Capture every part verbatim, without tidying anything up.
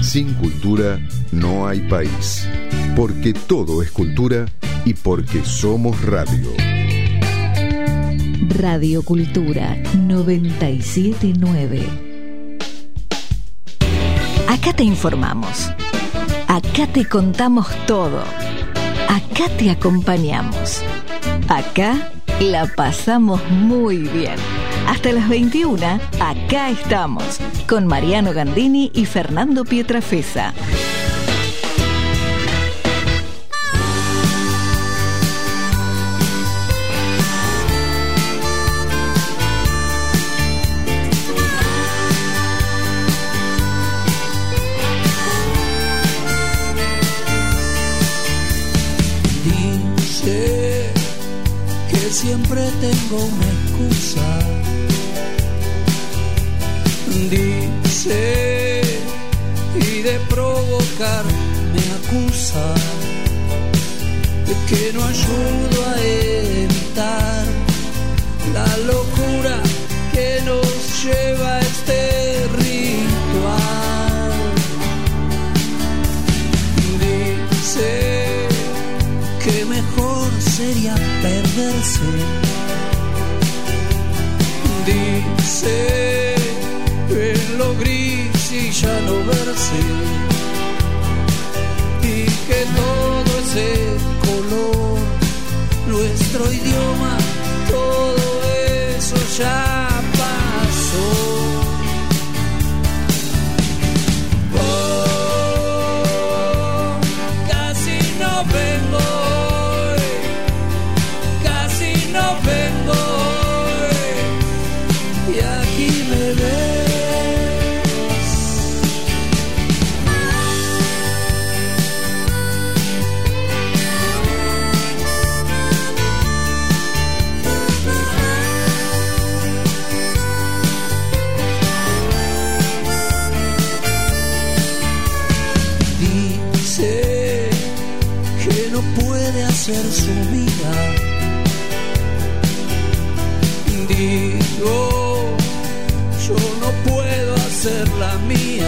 Sin cultura no hay país, porque todo es cultura y porque somos radio. Radio Cultura noventa y siete punto nueve. Acá te informamos. Acá te contamos todo. Acá te acompañamos. Acá la pasamos muy bien. Hasta las veintiuna, acá estamos, con Mariano Gandini y Fernando Pietrafesa. Dice que siempre tengo una excusa. Dice, y de provocar me acusa, de que no ayudo a evitar la locura que nos lleva a este ritual. Dice que mejor sería perderse. Dice en lo gris y ya no verse, y que todo ese color, nuestro idioma, todo eso ya pasó. Oh, casi no vengo hoy, casi no vengo hoy, y aquí me ves. Hacer su vida, digo, yo no puedo hacer la mía.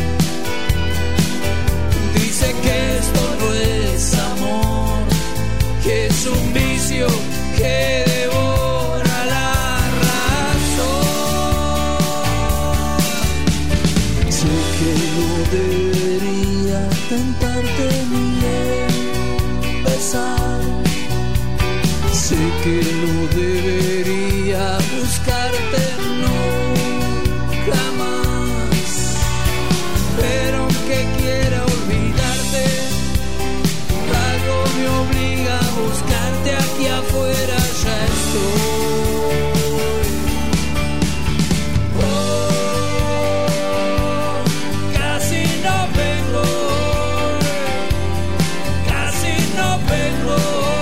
Dice que esto no es amor, que es un vicio que devora la razón. Sé que no debería tentarte ni empezar. Sé que no debería buscarte nunca más, pero aunque quiera olvidarte, algo me obliga a buscarte aquí afuera, ya estoy. Oh, casi no vengo, casi no vengo.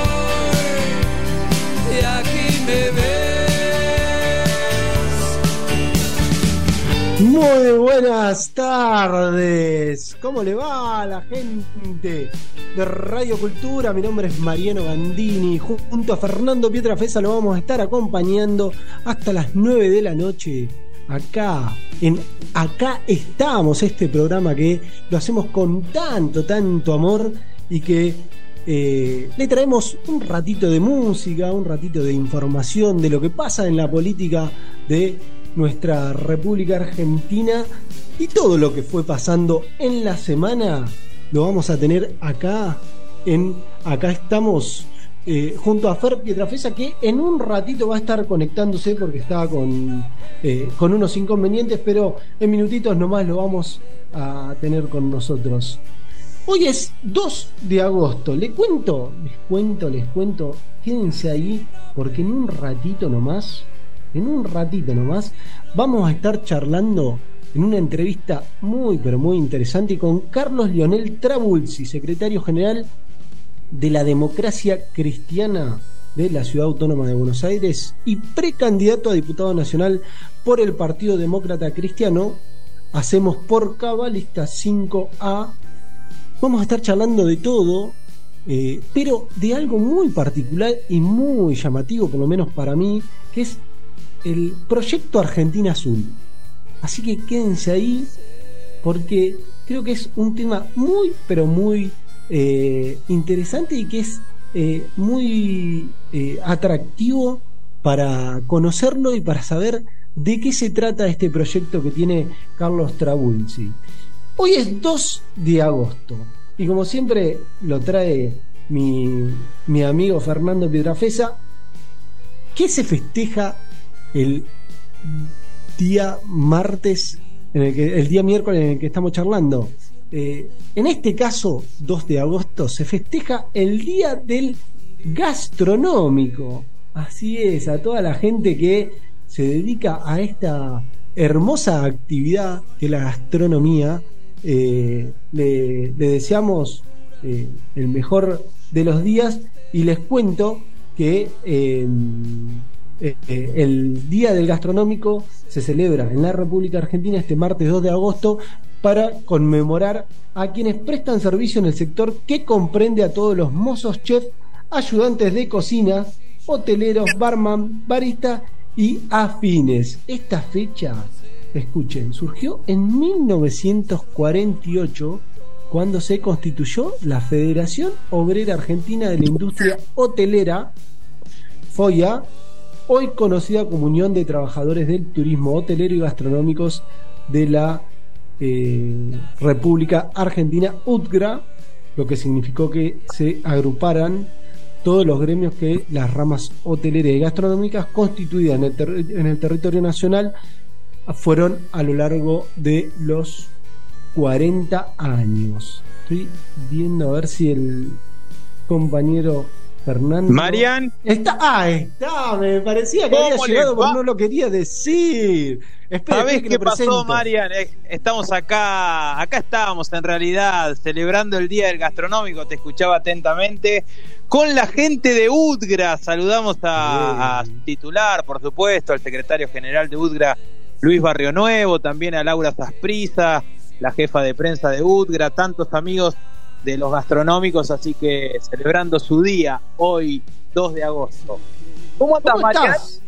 Muy buenas tardes, ¿cómo le va a la gente de Radio Cultura? Mi nombre es Mariano Gandini, junto a Fernando Pietrafesa lo vamos a estar acompañando hasta las nueve de la noche. Acá, en Acá Estamos, este programa que lo hacemos con tanto, tanto amor y que eh, le traemos un ratito de música, un ratito de información de lo que pasa en la política de nuestra República Argentina, y todo lo que fue pasando en la semana lo vamos a tener acá en Acá Estamos, eh, junto a Fer Pietrafesa, que en un ratito va a estar conectándose porque está con, eh, con unos inconvenientes, pero en minutitos nomás lo vamos a tener con nosotros. Hoy es dos de agosto, les cuento, les cuento, les cuento, quédense ahí porque en un ratito nomás En un ratito nomás vamos a estar charlando en una entrevista muy pero muy interesante con Carlos Lionel Trabulsi, secretario general de la Democracia Cristiana de la Ciudad Autónoma de Buenos Aires y precandidato a diputado nacional por el Partido Demócrata Cristiano. Hacemos por Cabalista cinco A. Vamos a estar charlando de todo, eh, pero de algo muy particular y muy llamativo, por lo menos para mí, que es el proyecto Argentina Azul. Así que quédense ahí porque creo que es un tema muy, pero muy eh, interesante y que es eh, muy eh, atractivo para conocerlo y para saber de qué se trata este proyecto que tiene Carlos Trabulsi. Hoy es dos de agosto y como siempre lo trae mi, mi amigo Fernando Pietrafesa. ¿Qué se festeja el día martes, en el, que, el día miércoles en el que estamos charlando? Eh, en este caso, dos de agosto, se festeja el Día del Gastronómico. Así es, a toda la gente que se dedica a esta hermosa actividad que es la gastronomía, eh, le, le deseamos eh, el mejor de los días y les cuento que eh, eh, el Día del Gastronómico se celebra en la República Argentina este martes dos de agosto para conmemorar a quienes prestan servicio en el sector que comprende a todos los mozos, chefs, ayudantes de cocina, hoteleros, barman, baristas y afines. Esta fecha, escuchen, surgió en mil novecientos cuarenta y ocho cuando se constituyó la Federación Obrera Argentina de la Industria Hotelera, FOIA, hoy conocida como Unión de Trabajadores del Turismo Hotelero y Gastronómicos de la eh, República Argentina, U T G R A, lo que significó que se agruparan todos los gremios que las ramas hoteleras y gastronómicas constituidas en el, ter- en el territorio nacional fueron a lo largo de los cuarenta años. Estoy viendo a ver si el compañero Fernando Marian está, ah, está, me parecía que había llegado pero no lo quería decir. Espera, ¿sabés que qué lo pasó, presento. Marian? Estamos acá, acá estábamos en realidad celebrando el Día del Gastronómico, te escuchaba atentamente, con la gente de U T G R A. Saludamos a, a su titular, por supuesto, al secretario general de U T G R A, Luis Barrio Nuevo, también a Laura Zasprisa, la jefa de prensa de U T G R A, tantos amigos de los gastronómicos, así que celebrando su día hoy, dos de agosto. ¿Cómo andás, ¿Cómo Marian? estás?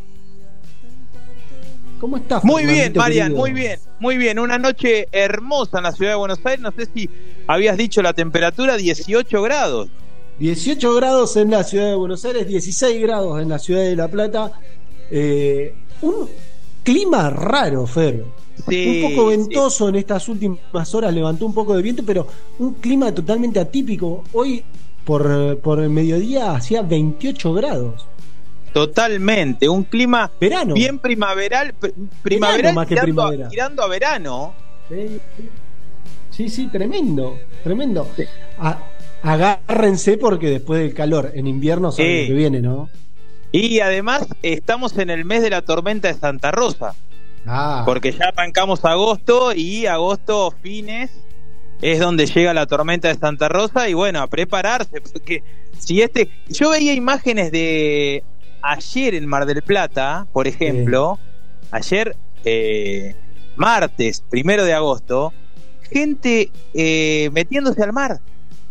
¿Cómo estás? Muy bien, Fernandito Marian, querido? muy bien, muy bien. Una noche hermosa en la ciudad de Buenos Aires. No sé si habías dicho la temperatura, dieciocho grados. dieciocho grados en la ciudad de Buenos Aires, dieciséis grados en la ciudad de La Plata. Eh, un clima raro, Fer. Sí, un poco ventoso sí. En estas últimas horas, levantó un poco de viento, pero un clima totalmente atípico. Hoy, por, por el mediodía, hacía veintiocho grados. Totalmente, un clima Verano. bien primaveral, pr- primaveral Verano más que tirando, primavera. A, tirando a verano. Sí, sí, sí, tremendo, tremendo. A, agárrense porque después del calor, en invierno saben Sí. lo que viene, ¿no? Y además estamos en el mes de la tormenta de Santa Rosa, Ah, porque ya arrancamos agosto y agosto fines es donde llega la tormenta de Santa Rosa y bueno, a prepararse, porque si este, yo veía imágenes de ayer en Mar del Plata, por ejemplo, sí. ayer eh, martes, primero de agosto, gente eh, metiéndose al mar.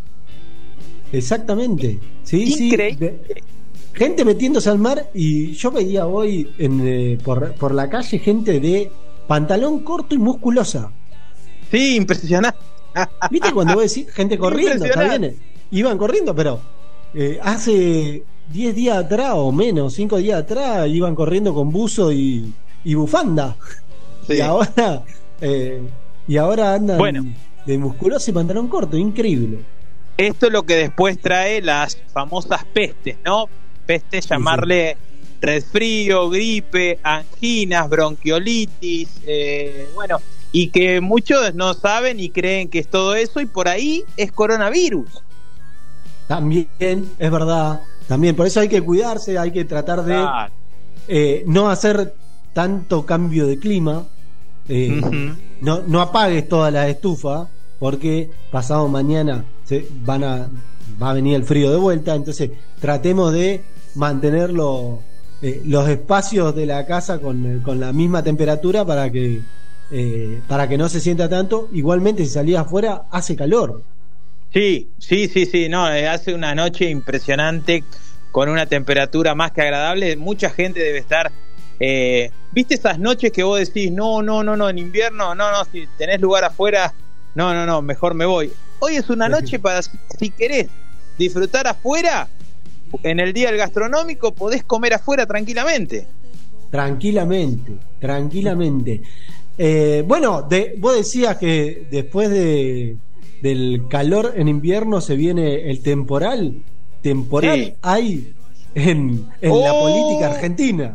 Exactamente, sí, Increíble. sí. De, gente metiéndose al mar y yo veía hoy en, eh, por, por la calle gente de pantalón corto y musculosa. Sí, impresionante. ¿Viste cuando vos decís gente corriendo? Está bien, eh, iban corriendo, pero eh, hace diez días atrás o menos, cinco días atrás, iban corriendo con buzo y, y bufanda. Sí. Y ahora eh, y ahora andan bueno. de musculosa y pantalón corto, increíble. Esto es lo que después trae las famosas pestes, ¿no? Pestes, llamarle sí, sí. resfrío, gripe, anginas, bronquiolitis, eh, bueno, y que muchos no saben y creen que es todo eso y por ahí es coronavirus. También, es verdad, también, por eso hay que cuidarse, hay que tratar de ah. eh, no hacer tanto cambio de clima, eh, uh-huh. no, no apagues toda la estufa, porque pasado mañana se van a, va a venir el frío de vuelta, entonces tratemos de mantener lo, eh, los espacios de la casa con, con la misma temperatura para que eh, para que no se sienta tanto. Igualmente si salís afuera hace calor. Sí, sí, sí, sí, no, eh, hace una noche impresionante con una temperatura más que agradable. Mucha gente debe estar eh, ¿viste esas noches que vos decís no, no, no, no, en invierno, no, no, si tenés lugar afuera no, no, no, mejor me voy. Hoy es una noche para, si, si querés disfrutar afuera, en el día del gastronómico podés comer afuera tranquilamente. Tranquilamente, tranquilamente. Eh, bueno, de, vos decías que después de del calor en invierno se viene el temporal. Temporal Sí. hay en, en Oh. la política argentina.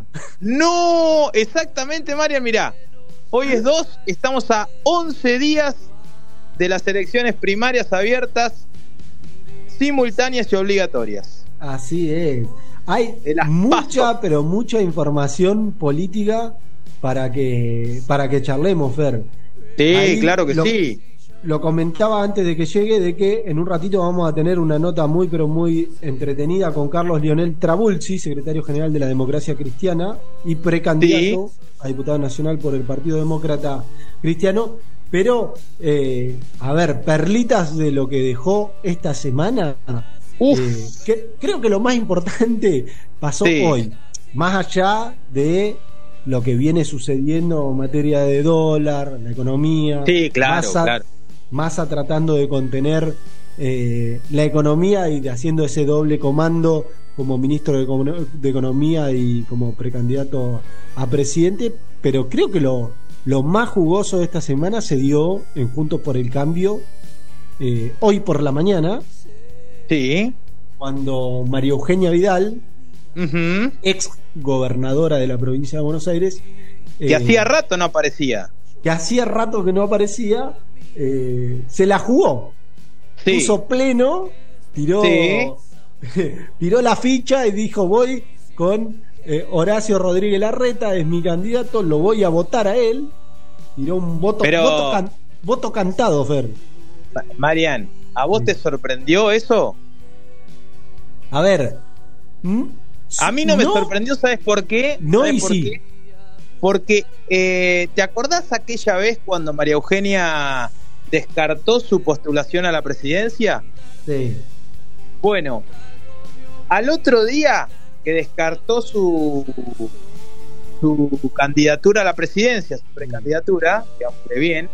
No, exactamente, María, mirá. Hoy es dos, estamos a once días de las elecciones primarias abiertas, simultáneas y obligatorias. Así es. Hay De las mucha, PASO. pero mucha información política para que para que charlemos, Fer. Sí, Ahí claro que lo- sí. Lo comentaba antes de que llegue, de que en un ratito vamos a tener una nota muy, pero muy entretenida con Carlos Lionel Trabulsi, secretario general de la Democracia Cristiana y precandidato a diputado nacional por el Partido Demócrata Cristiano. Pero, eh, a ver, perlitas de lo que dejó esta semana. Uf. Eh, que, creo que lo más importante pasó Sí. hoy, más allá de lo que viene sucediendo en materia de dólar, la economía. Sí, claro, Massa, claro. Massa tratando de contener eh, la economía y de haciendo ese doble comando como ministro de, Econo- de Economía y como precandidato a presidente. Pero creo que lo, lo más jugoso de esta semana se dio en Juntos por el Cambio, eh, hoy por la mañana, Sí. cuando María Eugenia Vidal, Ujú. ex gobernadora de la provincia de Buenos Aires, Que eh, hacía rato no aparecía. que hacía rato que no aparecía, eh, se la jugó, Sí. puso pleno, tiró, Sí. tiró la ficha y dijo: voy con eh, Horacio Rodríguez Larreta, es mi candidato, lo voy a votar a él. Tiró un voto, Pero- voto, can- voto cantado, Fer. Ma- Marian, ¿a vos Sí. te sorprendió eso? A ver, ¿Mm? A mí no me sorprendió, ¿sabes por qué? No, ¿Sabes y por sí. qué? Porque, eh, ¿te acordás aquella vez cuando María Eugenia descartó su postulación a la presidencia? Sí. Bueno, al otro día que descartó su, su candidatura a la presidencia, su precandidatura, que aunque bien,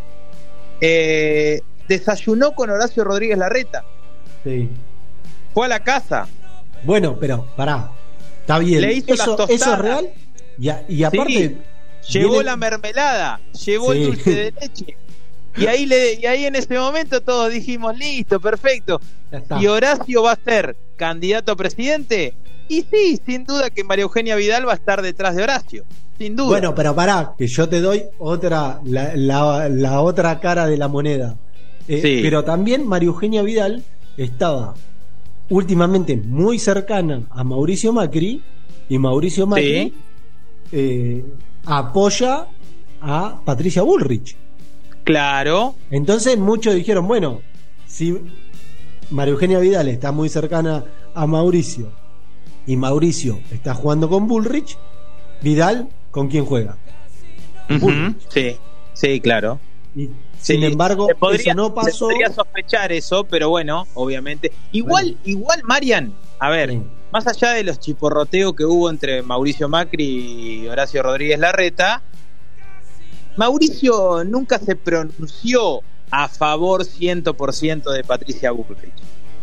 eh, desayunó con Horacio Rodríguez Larreta. Sí. Fue a la casa. Bueno, pero pará, está bien. Le hizo eso, las tostadas. eso es real. Y, a- y aparte, Sí, llevó viene- la mermelada, llevó Sí. el dulce de leche. Y ahí, le, y ahí en ese momento todos dijimos, listo, perfecto. ya está. ¿Y Horacio va a ser candidato a presidente? Y sí, sin duda que María Eugenia Vidal va a estar detrás de Horacio. Sin duda. Bueno, pero pará, que yo te doy otra, la, la, la otra cara de la moneda. Eh, Sí. Pero también María Eugenia Vidal estaba últimamente muy cercana a Mauricio Macri, y Mauricio Macri Sí. eh, apoya a Patricia Bullrich. Claro. Entonces muchos dijeron, bueno, si María Eugenia Vidal está muy cercana a Mauricio y Mauricio está jugando con Bullrich, Vidal, ¿con quién juega? Ujú, Bullrich. Sí, sí, claro. Y, Sí, sin embargo, se podría, eso no se pasó. podría sospechar eso, pero bueno, obviamente. Igual, Bueno. igual, Marian, a ver, Sí. más allá de los chiporroteos que hubo entre Mauricio Macri y Horacio Rodríguez Larreta, Mauricio nunca se pronunció a favor cien por ciento de Patricia Bullrich.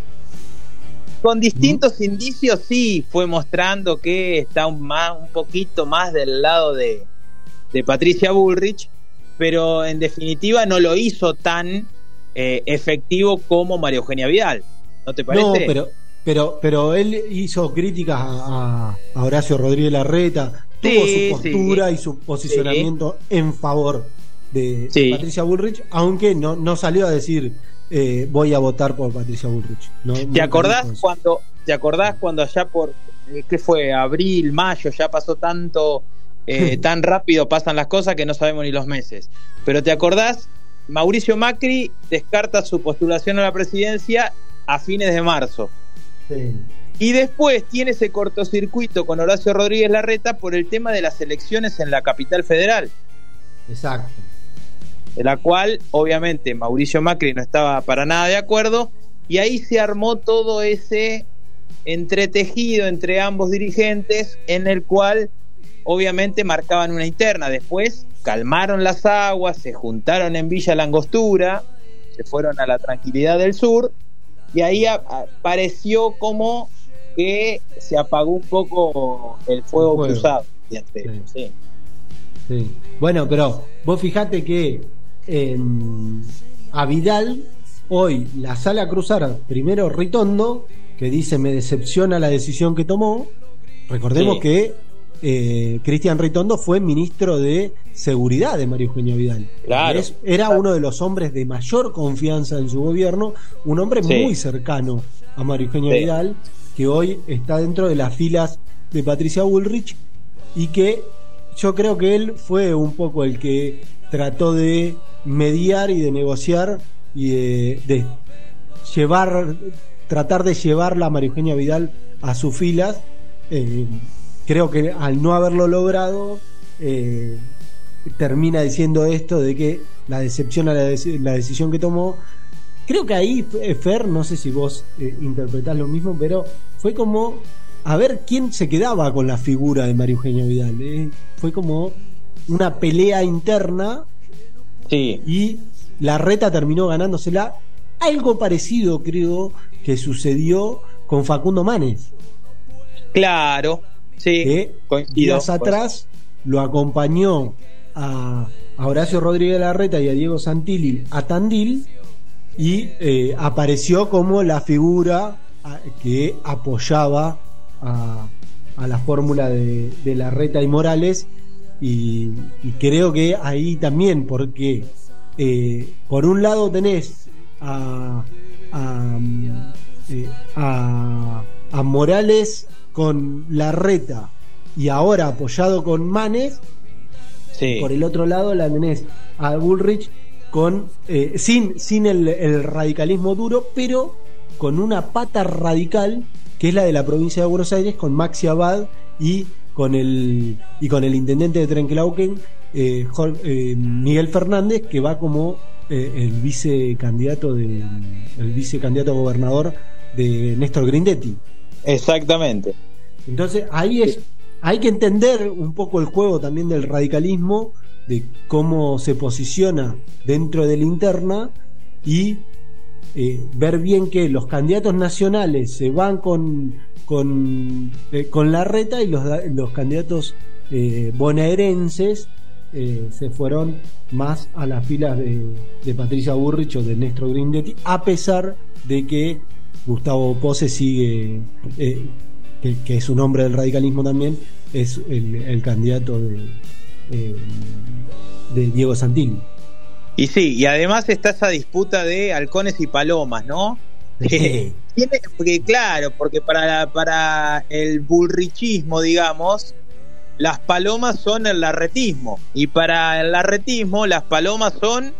Con distintos indicios sí fue mostrando que está un, más, un poquito más del lado de, de Patricia Bullrich, pero en definitiva no lo hizo tan eh, efectivo como María Eugenia Vidal. ¿No te parece? No, pero, pero, pero él hizo críticas a, a- a Horacio Rodríguez Larreta, Sí, tuvo su postura sí. y su posicionamiento en favor de, de Sí. Patricia Bullrich, aunque no, no salió a decir eh, voy a votar por Patricia Bullrich. No, ¿Te nunca acordás dijo eso. cuando, te acordás cuando allá por, eh, ¿qué fue? Abril, mayo, ya pasó tanto, eh, tan rápido pasan las cosas que no sabemos ni los meses. Pero ¿te acordás? Mauricio Macri descarta su postulación a la presidencia a fines de marzo. Sí. Y después tiene ese cortocircuito con Horacio Rodríguez Larreta por el tema de las elecciones en la capital federal, Exacto. de la cual obviamente Mauricio Macri no estaba para nada de acuerdo, y ahí se armó todo ese entretejido entre ambos dirigentes en el cual obviamente marcaban una interna. Después calmaron las aguas, se juntaron en Villa Langostura, se fueron a la tranquilidad del sur, y ahí a, a, pareció como que se apagó un poco el fuego, el fuego. cruzado. Sí. Sí. Sí. Bueno, pero vos fijate que eh, a Vidal hoy la sale a cruzar primero Ritondo, que dice me decepciona la decisión que tomó. Recordemos sí. que eh, Cristian Ritondo fue ministro de Seguridad de María Eugenia Vidal. Claro. Es, era uno de los hombres de mayor confianza en su gobierno, un hombre sí. muy cercano a María Eugenia sí. Vidal, que hoy está dentro de las filas de Patricia Bullrich, y que yo creo que él fue un poco el que trató de mediar y de negociar y de, de llevar, tratar de llevarla a María Eugenia Vidal a sus filas. Eh, creo que al no haberlo logrado, eh, termina diciendo esto de que la decepciona la, de- la decisión que tomó. Creo que ahí, Fer, no sé si vos eh, interpretás lo mismo, pero fue como a ver quién se quedaba con la figura de María Eugenia Vidal. Eh. Fue como una pelea interna, sí. y Larreta terminó ganándosela. Algo parecido creo que sucedió con Facundo Manes. Claro, sí, que coincido, días atrás lo acompañó a, a Horacio Rodríguez Larreta y a Diego Santilli a Tandil, y eh, apareció como la figura a, que apoyaba a, a la fórmula de, de Larreta y Morales, y, y creo que ahí también, porque eh, por un lado tenés a, a, eh, a, a Morales con Larreta y ahora apoyado con Manes, sí. por el otro lado la tenés a Bullrich con eh, sin, sin el, el radicalismo duro, pero con una pata radical que es la de la provincia de Buenos Aires, con Maxi Abad y con el y con el intendente de Trenquelauquen, eh, eh, Miguel Fernández, que va como eh, el vicecandidato de el vicecandidato a gobernador de Néstor Grindetti. Exactamente. Entonces ahí es, hay que entender un poco el juego también del radicalismo, de cómo se posiciona dentro de la interna, y eh, ver bien que los candidatos nacionales se van con con, eh, con Larreta, y los, los candidatos eh, bonaerenses eh, se fueron más a las filas de, de Patricia Bullrich o de Néstor Grindetti, a pesar de que Gustavo Pose sigue, eh, que, que es un hombre del radicalismo también, es el, el candidato de, eh, de Diego Santilli. Y sí, y además está esa disputa de halcones y palomas, ¿no? Sí. Tiene, porque claro, porque para, la, para el bullrichismo, digamos, las palomas son el larretismo, y para el larretismo las palomas son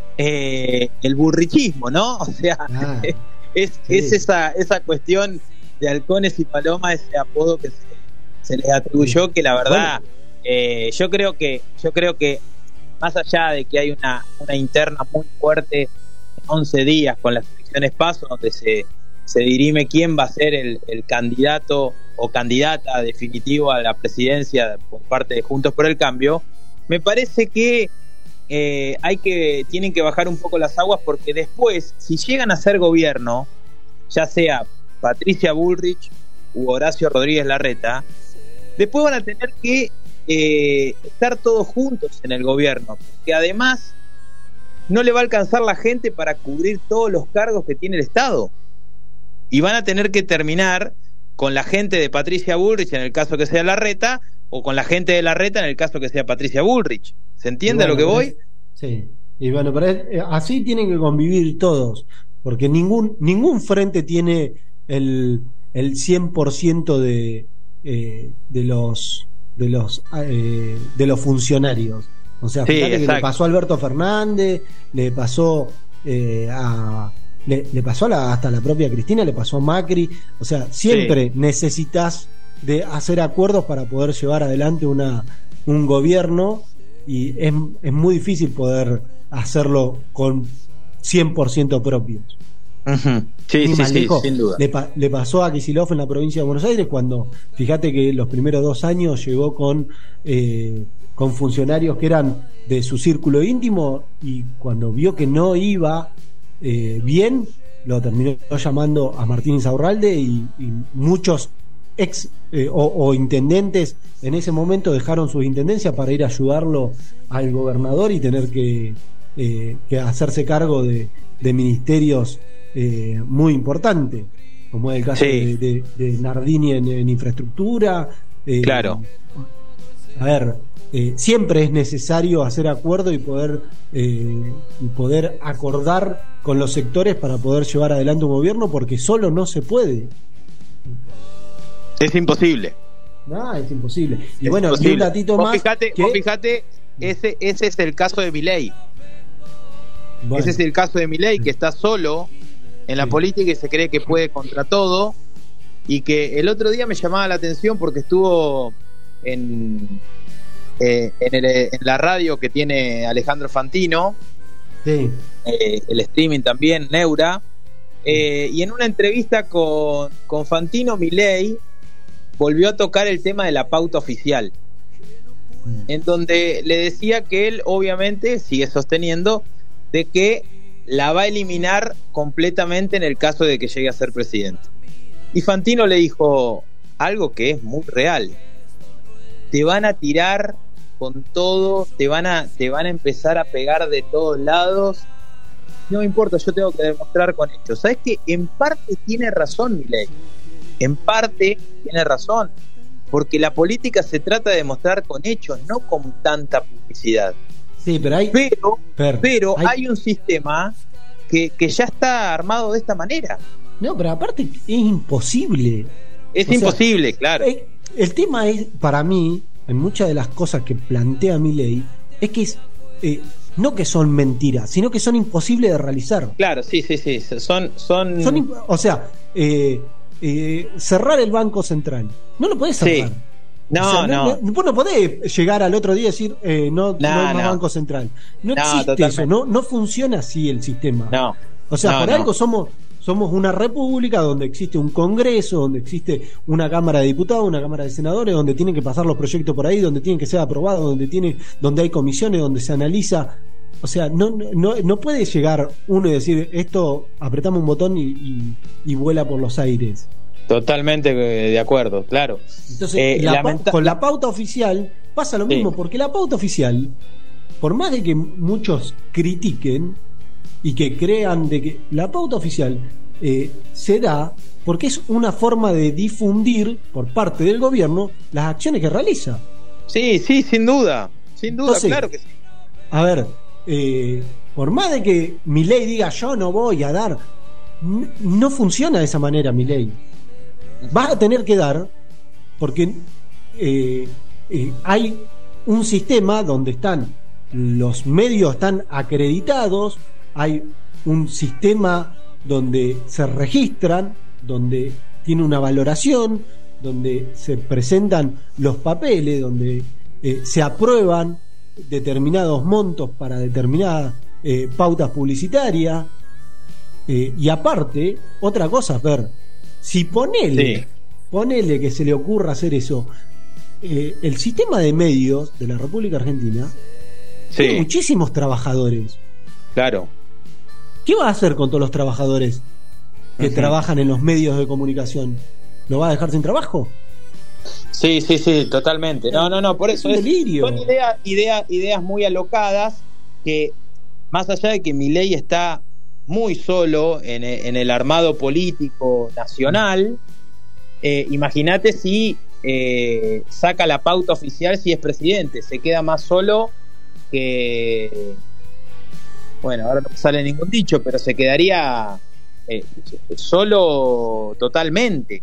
eh, el bullrichismo, ¿no? O sea, ah. Es, sí. es esa, esa cuestión de halcones y palomas, ese apodo que se, se les atribuyó, sí. que la verdad, bueno. eh, yo creo que, yo creo que más allá de que hay una, una interna muy fuerte en once días con las elecciones PASO, donde se, se dirime quién va a ser el, el candidato o candidata definitivo a la presidencia por parte de Juntos por el Cambio, me parece que Eh, hay que tienen que bajar un poco las aguas, porque después, si llegan a ser gobierno, ya sea Patricia Bullrich u Horacio Rodríguez Larreta, después van a tener que eh, estar todos juntos en el gobierno, porque además no le va a alcanzar la gente para cubrir todos los cargos que tiene el Estado, y van a tener que terminar con la gente de Patricia Bullrich en el caso que sea Larreta, o con la gente de Larreta en el caso que sea Patricia Bullrich. ¿Se entiende bueno, a lo que voy? Es, sí. Y bueno, pero es, así tienen que convivir todos, porque ningún ningún frente tiene el el cien por ciento de eh, de los de los eh, de los funcionarios. O sea, fíjate sí, que le pasó a Alberto Fernández, le pasó eh, a le, le pasó a la, hasta la propia Cristina, le pasó a Macri. O sea, siempre sí. necesitas de hacer acuerdos para poder llevar adelante una un gobierno, y es, es muy difícil poder hacerlo con cien por ciento propios. Uh-huh. Sí, sí, sí, lejos, sin duda. Le, pa, le pasó a Kicillof en la provincia de Buenos Aires, cuando, fíjate que los primeros dos años llegó con eh, con funcionarios que eran de su círculo íntimo, y cuando vio que no iba eh, bien, lo terminó llamando a Martín Insaurralde y, y muchos ex eh, o, o intendentes en ese momento dejaron sus intendencias para ir a ayudarlo al gobernador y tener que, eh, que hacerse cargo de, de ministerios eh, muy importantes, como es el caso sí. de, de, de Nardini en, en infraestructura. Eh, Claro. A ver, eh, siempre es necesario hacer acuerdo y poder eh, y poder acordar con los sectores para poder llevar adelante un gobierno, porque solo no se puede. Es imposible. No, es imposible. Y Es bueno, imposible. y un datito vos más. Fijate, que- vos fijate, ese, ese es el caso de Milei. Bueno, Ese es el caso de Milei, que está solo en la Sí. política y se cree que puede contra todo. Y que el otro día me llamaba la atención porque estuvo en, eh, en, el- en la radio que tiene Alejandro Fantino, sí. eh, el streaming también, Neura, eh, y en una entrevista con, con Fantino, Milei volvió a tocar el tema de la pauta oficial, en donde le decía que él obviamente sigue sosteniendo de que la va a eliminar completamente en el caso de que llegue a ser presidente. Y Fantino le dijo algo que es muy real: te van a tirar con todo, te van a, te van a empezar a pegar de todos lados. No me importa, yo tengo que demostrar con hechos. ¿Sabes qué? En parte tiene razón Milei. En parte tiene razón. Porque la política se trata de demostrar con hechos, no con tanta publicidad. Sí, pero hay. Pero, Per, pero hay- hay un sistema que, que ya está armado de esta manera. No, pero aparte es imposible. Es O sea, imposible, claro. Eh, El tema es, para mí, en muchas de las cosas que plantea Milei, es que es eh, no que son mentiras, sino que son imposibles de realizar. Claro, sí, sí, sí. Son, son... Son imp- o sea, eh, eh, cerrar el Banco Central. No lo podés cerrar. Sí. No, O sea, no. Vos no podés llegar al otro día y decir, eh, no, no, No, hay más no. Banco Central. No, No, existe totalmente. eso, no, no funciona así el sistema. No. O sea, No, por no. algo somos somos una república donde existe un congreso, donde existe una cámara de diputados, una cámara de senadores, donde tienen que pasar los proyectos por ahí, donde tienen que ser aprobados, donde tiene, donde hay comisiones, donde se analiza. O sea, no, no, no puede llegar uno y decir, esto apretamos un botón y, y, y vuela por los aires. Totalmente eh, de acuerdo, claro. Entonces, Eh, la lamenta- pa- con la pauta oficial pasa lo Sí. mismo, porque la pauta oficial, por más de que muchos critiquen y que crean de que la pauta oficial eh, se da porque es una forma de difundir por parte del gobierno las acciones que realiza. Sí, sí, sin duda. Sin duda, Entonces, claro que sí. A ver, eh, por más de que Milei diga yo no voy a dar, n- no funciona de esa manera, Milei. Vas a tener que dar porque eh, eh, hay un sistema donde están los medios están acreditados, hay un sistema donde se registran, donde tiene una valoración, donde se presentan los papeles, donde eh, se aprueban determinados montos para determinadas eh, pautas publicitarias. Eh, y aparte, otra cosa es ver, si ponele, Sí. ponele que se le ocurra hacer eso, eh, el sistema de medios de la República Argentina tiene Sí, muchísimos trabajadores. claro. ¿Qué va a hacer con todos los trabajadores que Ujú. trabajan en los medios de comunicación? ¿Lo va a dejar sin trabajo? Sí, sí, sí, totalmente. No, no, no, por Es eso un es, delirio. son ideas, ideas, ideas muy alocadas que, más allá de que Milei está muy solo en, e- en el armado político nacional, eh, imagínate si eh, saca la pauta oficial si es presidente, se queda más solo que, bueno, ahora no me sale ningún dicho, pero se quedaría eh, solo totalmente.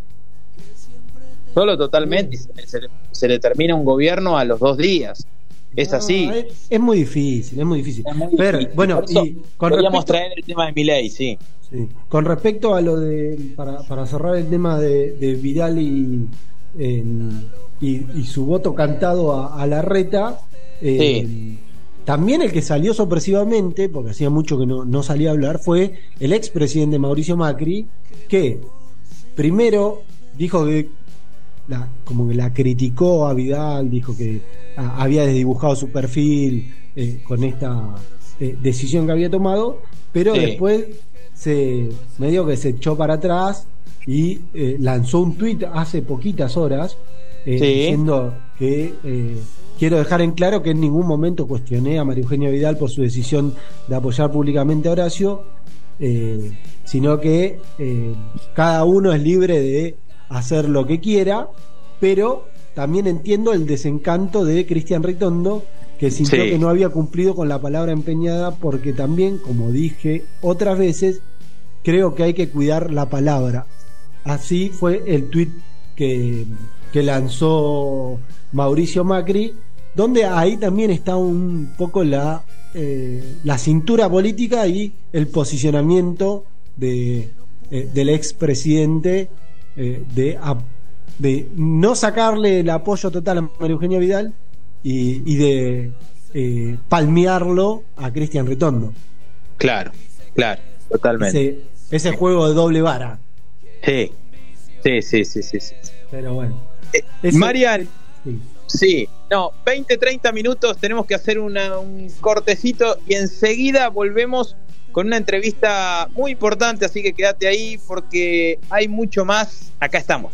Solo totalmente y se, se le- se le termina un gobierno a los dos días. Es No, así. Es, es muy difícil, es muy difícil. Es muy Pero, difícil. bueno, Por eso y con podríamos respecto, traer el tema de Milei, sí. sí, con respecto a lo de, para, para cerrar el tema de, de Vidal y, en- y, y su voto cantado a, a Larreta, eh, Sí. también el que salió sorpresivamente, porque hacía mucho que no, no salía a hablar, fue el expresidente Mauricio Macri, que primero dijo que la, como que la criticó a Vidal, dijo que a- había desdibujado su perfil eh, con esta eh, decisión que había tomado, pero sí. después se medio que se echó para atrás y eh, lanzó un tuit hace poquitas horas eh, sí. diciendo que eh, quiero dejar en claro que en ningún momento cuestioné a María Eugenia Vidal por su decisión de apoyar públicamente a Horacio, eh, sino que eh, cada uno es libre de hacer lo que quiera, pero también entiendo el desencanto de Cristian Ritondo, que sintió sí. que no había cumplido con la palabra empeñada, porque también, como dije otras veces, creo que hay que cuidar la palabra. Así fue el tuit que, que lanzó Mauricio Macri, donde ahí también está un poco la, eh, la cintura política y el posicionamiento de, eh, del expresidente eh, de, de no sacarle el apoyo total a María Eugenia Vidal y, y de eh, palmearlo a Cristian Ritondo. Claro, claro, totalmente. Ese, ese juego de doble vara. Sí, sí, sí, sí, sí, sí. Pero bueno. Eh, ese, Marian, sí. sí, no, veinte, treinta minutos, tenemos que hacer una, un cortecito y enseguida volvemos con una entrevista muy importante, así que quédate ahí porque hay mucho más. Acá estamos.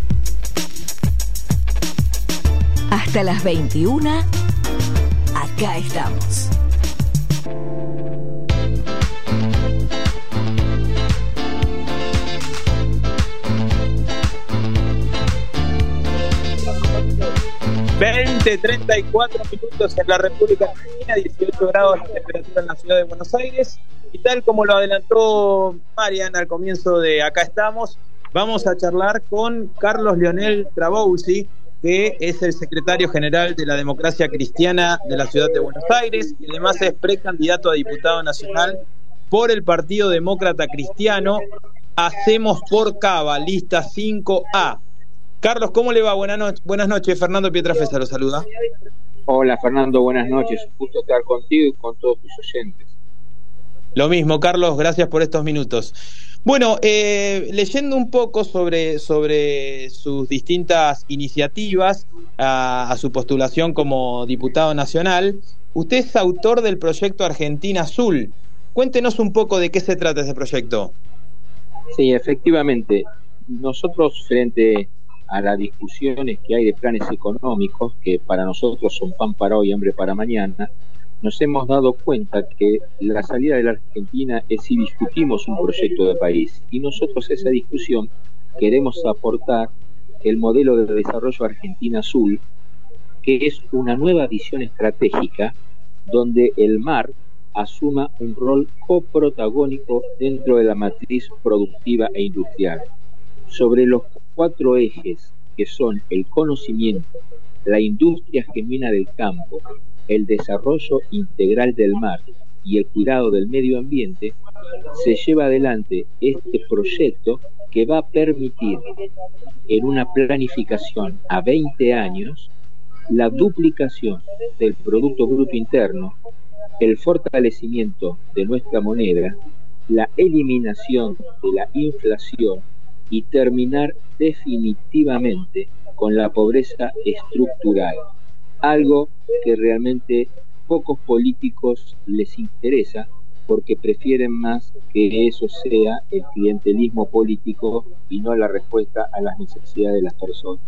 Hasta las veintiuna, acá estamos. veinte, treinta y cuatro minutos en la República Argentina, dieciocho grados la temperatura en la ciudad de Buenos Aires, y tal como lo adelantó Marian al comienzo de Acá Estamos, vamos a charlar con Carlos Leonel Trabousi, que es el secretario general de la Democracia Cristiana de la ciudad de Buenos Aires, y además es precandidato a diputado nacional por el Partido Demócrata Cristiano. Hacemos por Cava, lista cinco A. Carlos, ¿cómo le va? Buenas, no- buenas noches, Fernando Pietrafesa lo saluda. Hola Fernando, buenas noches, un gusto estar contigo y con todos tus oyentes. Lo mismo, Carlos, gracias por estos minutos. Bueno, eh, leyendo un poco sobre, sobre sus distintas iniciativas a, a su postulación como diputado nacional, usted es autor del proyecto Argentina Azul. Cuéntenos un poco de qué se trata ese proyecto. Sí, efectivamente, nosotros frente a las discusiones que hay de planes económicos, que para nosotros son pan para hoy, hambre para mañana, nos hemos dado cuenta que la salida de la Argentina es si discutimos un proyecto de país, y nosotros a esa discusión queremos aportar el modelo de desarrollo Argentina Azul, que es una nueva visión estratégica donde el mar asuma un rol coprotagónico dentro de la matriz productiva e industrial. Sobre los cuatro ejes que son el conocimiento, la industria genuina del campo, el desarrollo integral del mar y el cuidado del medio ambiente, se lleva adelante este proyecto que va a permitir en una planificación a veinte años la duplicación del Producto Bruto Interno, el fortalecimiento de nuestra moneda, la eliminación de la inflación y terminar definitivamente con la pobreza estructural, algo que realmente pocos políticos les interesa porque prefieren más que eso sea el clientelismo político y no la respuesta a las necesidades de las personas.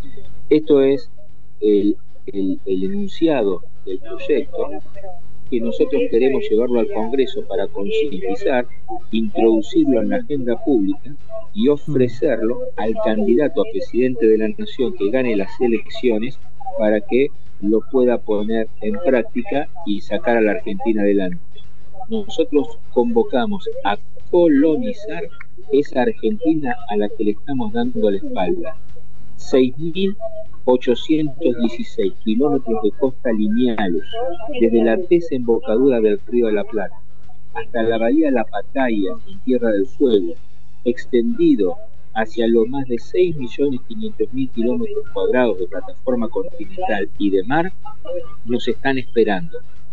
Esto es el, el, el enunciado del proyecto que nosotros queremos llevarlo al Congreso para concientizar, introducirlo en la agenda pública y ofrecerlo al candidato a presidente de la Nación que gane las elecciones para que lo pueda poner en práctica y sacar a la Argentina adelante. Nosotros convocamos a colonizar esa Argentina a la que le estamos dando la espalda. seis mil ochocientos dieciséis kilómetros de costa lineales, desde la desembocadura del Río de la Plata hasta la bahía de la Pacaya en Tierra del Fuego, extendido hacia los más de seis millones quinientos mil kilómetros cuadrados de plataforma continental y de mar, nos están esperando.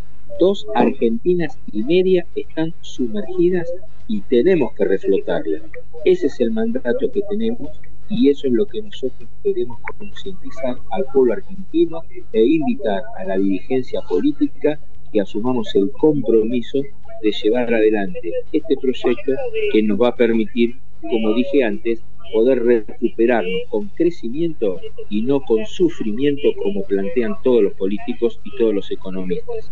Dos Argentinas y media están sumergidas y tenemos que reflotarlas. Ese es el mandato que tenemos y eso es lo que nosotros queremos concientizar al pueblo argentino e invitar a la dirigencia política que asumamos el compromiso de llevar adelante este proyecto que nos va a permitir, como dije antes, poder recuperarnos con crecimiento y no con sufrimiento como plantean todos los políticos y todos los economistas.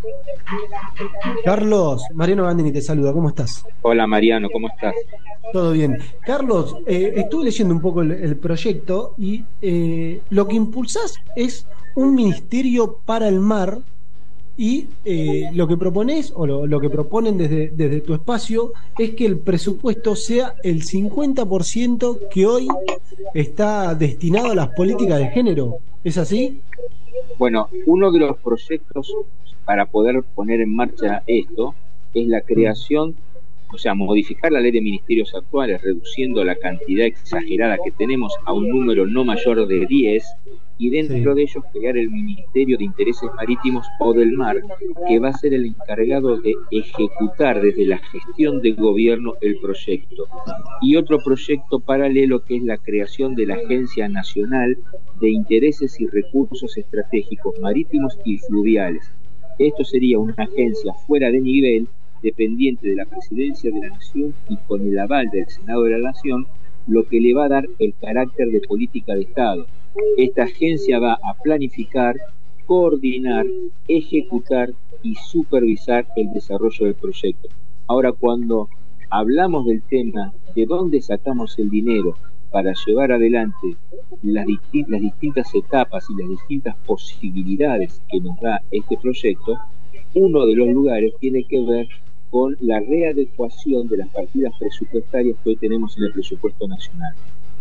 Carlos, Mariano Gandini te saluda, ¿cómo estás? Hola Mariano, ¿cómo estás? Todo bien. Carlos, eh, estuve leyendo un poco el, el proyecto y eh, lo que impulsás es un ministerio para el mar y eh, lo que propones o lo, lo que proponen desde, desde tu espacio es que el presupuesto sea el cincuenta por ciento que hoy está destinado a las políticas de género. ¿Es así? Bueno, uno de los proyectos para poder poner en marcha esto es la creación, o sea, modificar la ley de ministerios actuales, reduciendo la cantidad exagerada que tenemos a un número no mayor de diez, y dentro sí. de ellos crear el Ministerio de Intereses Marítimos o del Mar, que va a ser el encargado de ejecutar desde la gestión de gobierno el proyecto. Y otro proyecto paralelo que es la creación de la Agencia Nacional de Intereses y Recursos Estratégicos Marítimos y Fluviales. Esto sería una agencia fuera de nivel, dependiente de la Presidencia de la Nación y con el aval del Senado de la Nación, lo que le va a dar el carácter de política de Estado. Esta agencia va a planificar, coordinar, ejecutar y supervisar el desarrollo del proyecto. Ahora, cuando hablamos del tema de dónde sacamos el dinero para llevar adelante las, disti- las distintas etapas y las distintas posibilidades que nos da este proyecto, uno de los lugares tiene que ver con la readecuación de las partidas presupuestarias que hoy tenemos en el presupuesto nacional.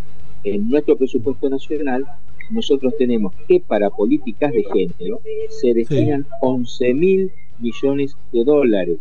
En nuestro presupuesto nacional, nosotros tenemos que para políticas de género se destinan sí. once mil millones de dólares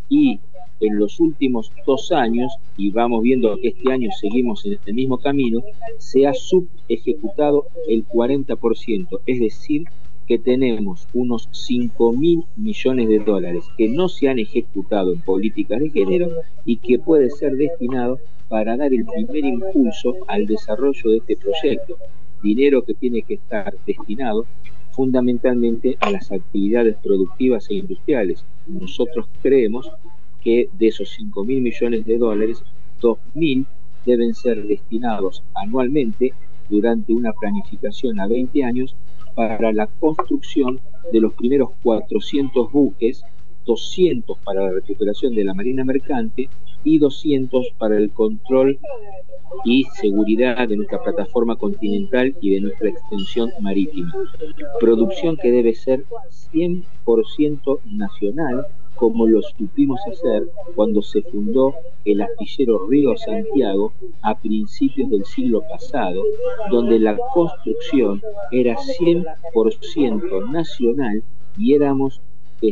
y en los últimos dos años, y vamos viendo que este año seguimos en el mismo camino, se ha subejecutado el cuarenta por ciento, es decir, que tenemos unos cinco mil millones de dólares que no se han ejecutado en políticas de género y que puede ser destinado para dar el primer impulso al desarrollo de este proyecto. Dinero que tiene que estar destinado fundamentalmente a las actividades productivas e industriales. Nosotros creemos que de esos cinco mil millones de dólares, dos mil deben ser destinados anualmente durante una planificación a veinte años para la construcción de los primeros cuatrocientos buques, doscientos para la recuperación de la marina mercante y doscientos para el control y seguridad de nuestra plataforma continental y de nuestra extensión marítima. Producción que debe ser cien por ciento nacional, como lo supimos hacer cuando se fundó el astillero Río Santiago a principios del siglo pasado, donde la construcción era cien por ciento nacional y éramos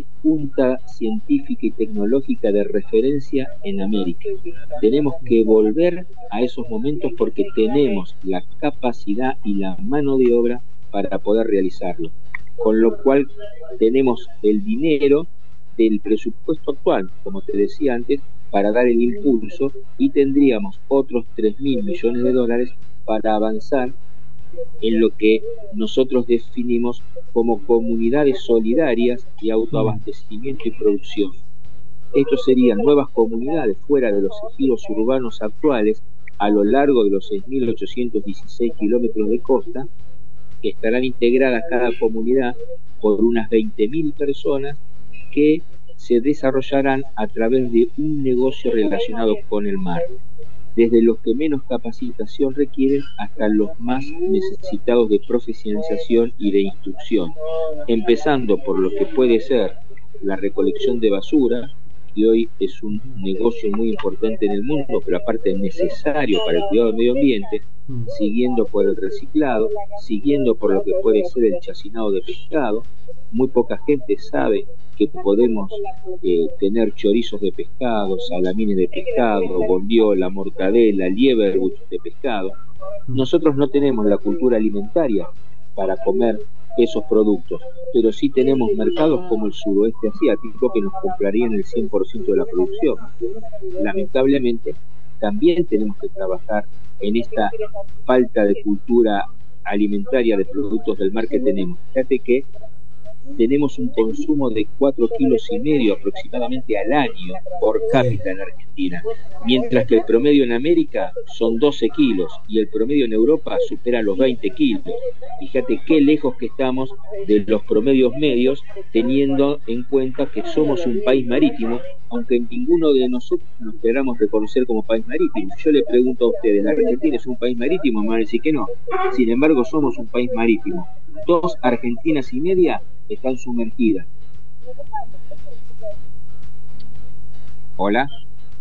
punta científica y tecnológica de referencia en América. Tenemos que volver a esos momentos porque tenemos la capacidad y la mano de obra para poder realizarlo. Con lo cual tenemos el dinero del presupuesto actual, como te decía antes, para dar el impulso y tendríamos otros tres mil millones de dólares para avanzar en lo que nosotros definimos como comunidades solidarias de autoabastecimiento y producción. Estos serían nuevas comunidades fuera de los ejidos urbanos actuales a lo largo de los seis mil ochocientos dieciséis kilómetros de costa, que estarán integradas cada comunidad por unas veinte mil personas que se desarrollarán a través de un negocio relacionado con el mar, desde los que menos capacitación requieren hasta los más necesitados de profesionalización y de instrucción, empezando por lo que puede ser la recolección de basura, que hoy es un negocio muy importante en el mundo, pero aparte es necesario para el cuidado del medio ambiente, siguiendo por el reciclado, siguiendo por lo que puede ser el chacinado de pescado. Muy poca gente sabe que podemos eh, tener chorizos de pescado, salamines de pescado, bondiola, mortadela, liebergut de pescado. Nosotros no tenemos la cultura alimentaria para comer esos productos, pero sí tenemos mercados como el suroeste asiático que nos comprarían el cien por ciento de la producción. Lamentablemente, también tenemos que trabajar en esta falta de cultura alimentaria de productos del mar que tenemos. Fíjate que tenemos un consumo de cuatro kilos y medio aproximadamente al año por cápita en Argentina, mientras que el promedio en América son doce kilos y el promedio en Europa supera los veinte kilos. Fíjate qué lejos que estamos de los promedios medios, teniendo en cuenta que somos un país marítimo, aunque ninguno de nosotros nos queramos reconocer como país marítimo. Yo le pregunto a ustedes, ¿la Argentina es un país marítimo? Me van a decir que no. Sin embargo, somos un país marítimo. Dos Argentinas y media están sumergidas. Hola.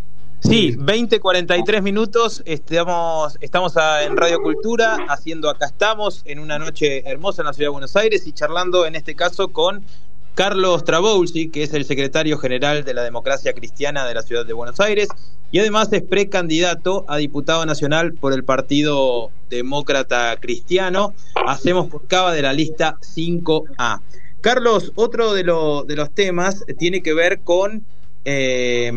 Sí, veinte cuarenta y tres minutos, estamos, estamos a, en Radio Cultura, haciendo Acá Estamos, en una noche hermosa en la Ciudad de Buenos Aires, y charlando en este caso con Carlos Trabowsi, que es el secretario general de la Democracia Cristiana de la Ciudad de Buenos Aires, y además es precandidato a diputado nacional por el Partido Demócrata Cristiano. Hacemos por cava de la lista cinco A. Carlos, otro de, lo, de los temas tiene que ver con eh,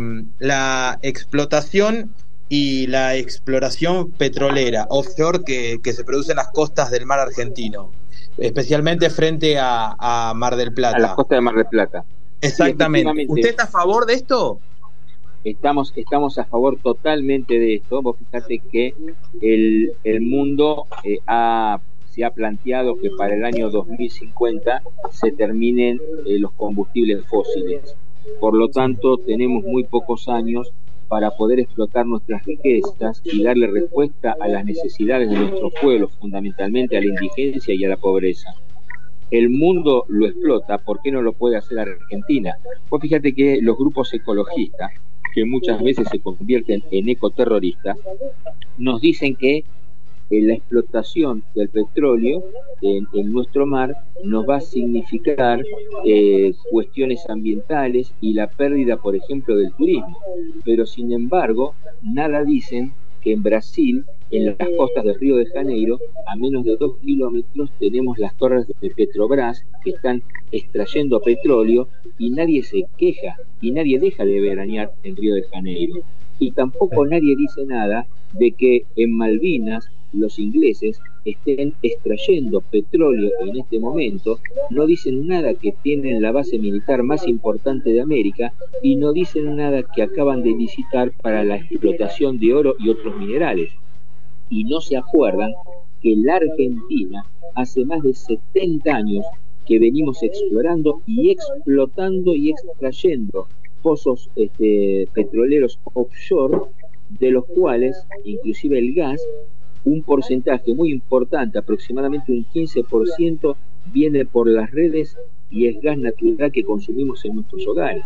la explotación y la exploración petrolera offshore que, que se produce en las costas del mar argentino, especialmente frente a, a Mar del Plata. A las costas de Mar del Plata. Exactamente. Sí, ¿usted está a favor de esto? Estamos, estamos a favor totalmente de esto. Vos fíjate que el, el mundo eh, ha, se ha planteado que para el año dos mil cincuenta se terminen eh, los combustibles fósiles. Por lo tanto, tenemos muy pocos años para poder explotar nuestras riquezas y darle respuesta a las necesidades de nuestros pueblos, fundamentalmente a la indigencia y a la pobreza. El mundo lo explota, ¿por qué no lo puede hacer Argentina? Pues fíjate que los grupos ecologistas, que muchas veces se convierten en ecoterroristas, nos dicen que eh, la explotación del petróleo en, en nuestro mar nos va a significar eh, cuestiones ambientales y la pérdida, por ejemplo, del turismo. Pero sin embargo, nada dicen que en Brasil, en las costas del Río de Janeiro, a menos de dos kilómetros, tenemos las torres de Petrobras que están extrayendo petróleo y nadie se queja y nadie deja de veranear en Río de Janeiro. Y tampoco nadie dice nada de que en Malvinas los ingleses estén extrayendo petróleo en este momento. No dicen nada que tienen la base militar más importante de América y no dicen nada que acaban de visitar para la explotación de oro y otros minerales. Y no se acuerdan que la Argentina hace más de setenta años que venimos explorando y explotando y extrayendo pozos este, petroleros offshore, de los cuales inclusive el gas, un porcentaje muy importante, aproximadamente un quince por ciento, viene por las redes y es gas natural que consumimos en nuestros hogares.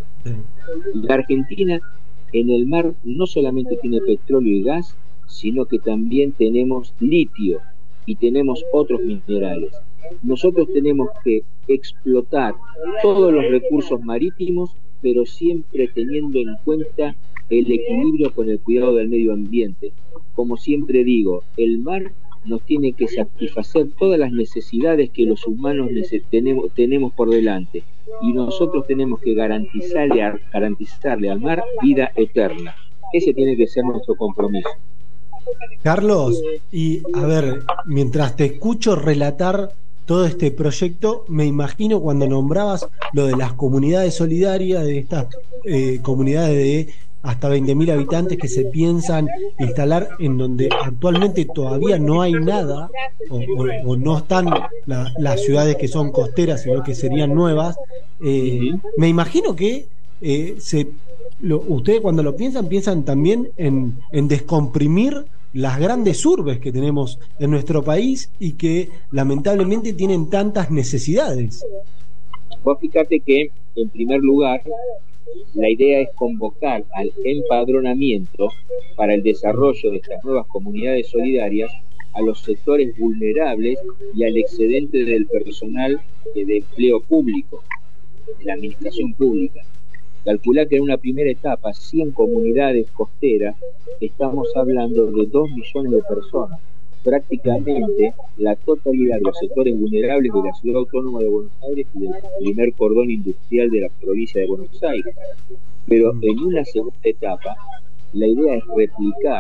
La Argentina en el mar no solamente tiene petróleo y gas, sino que también tenemos litio y tenemos otros minerales. Nosotros tenemos que explotar todos los recursos marítimos, pero siempre teniendo en cuenta el equilibrio con el cuidado del medio ambiente. Como siempre digo, el mar nos tiene que satisfacer todas las necesidades que los humanos tenemos, tenemos por delante, y nosotros tenemos que garantizarle, a, garantizarle al mar vida eterna. Ese tiene que ser nuestro compromiso. Carlos, y a ver, mientras te escucho relatar todo este proyecto, me imagino cuando nombrabas lo de las comunidades solidarias, de estas eh, comunidades de hasta veinte mil habitantes que se piensan instalar en donde actualmente todavía no hay nada, o, o, o no están la, las ciudades que son costeras, sino que serían nuevas. Eh, uh-huh. Me imagino que eh, se, lo, ustedes cuando lo piensan, piensan también en, en descomprimir las grandes urbes que tenemos en nuestro país y que lamentablemente tienen tantas necesidades. Vos fíjate que, en primer lugar, la idea es convocar al empadronamiento para el desarrollo de estas nuevas comunidades solidarias a los sectores vulnerables y al excedente del personal de empleo público, de la administración pública. Calcular que en una primera etapa, cien comunidades costeras, estamos hablando de dos millones de personas. Prácticamente la totalidad de los sectores vulnerables de la Ciudad Autónoma de Buenos Aires y del primer cordón industrial de la provincia de Buenos Aires. Pero en una segunda etapa, la idea es replicar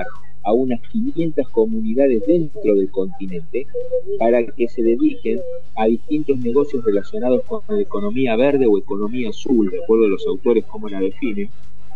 a unas quinientas comunidades dentro del continente para que se dediquen a distintos negocios relacionados con la economía verde o economía azul, de acuerdo a los autores cómo la definen,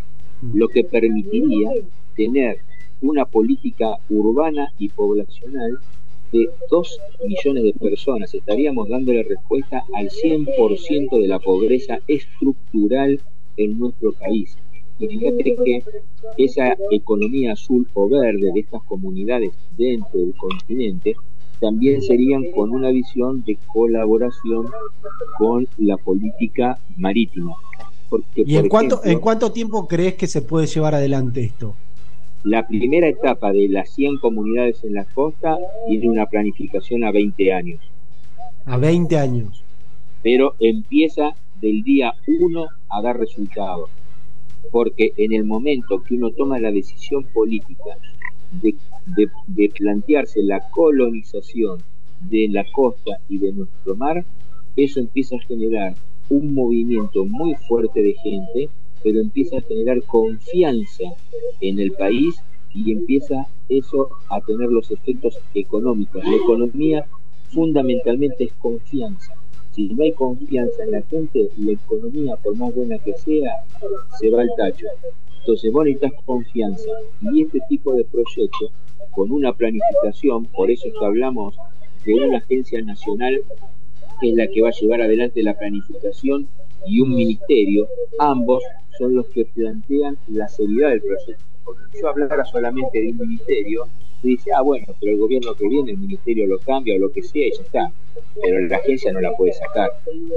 lo que permitiría tener una política urbana y poblacional de dos millones de personas. Estaríamos dándole respuesta al cien por ciento de la pobreza estructural en nuestro país. Y fíjate que esa economía azul o verde de estas comunidades dentro del continente también serían con una visión de colaboración con la política marítima. Porque, ¿Y en, por cuánto, ejemplo, en cuánto tiempo crees que se puede llevar adelante esto? La primera etapa de las cien comunidades en la costa tiene una planificación a veinte años. A veinte años. Pero empieza del día uno a dar resultados. Porque en el momento que uno toma la decisión política de, de, de plantearse la colonización de la costa y de nuestro mar, eso empieza a generar un movimiento muy fuerte de gente, pero empieza a generar confianza en el país y empieza eso a tener los efectos económicos. La economía fundamentalmente es confianza. Si no hay confianza en la gente, la economía, por más buena que sea, se va al tacho. Entonces vos necesitas confianza. Y este tipo de proyectos, con una planificación, por eso es que hablamos de una agencia nacional que es la que va a llevar adelante la planificación, y un ministerio, ambos son los que plantean la seriedad del proyecto. Porque si yo hablara solamente de un ministerio, se dice, ah, bueno, pero el gobierno que viene, el ministerio lo cambia o lo que sea y ya está. Pero la agencia no la puede sacar.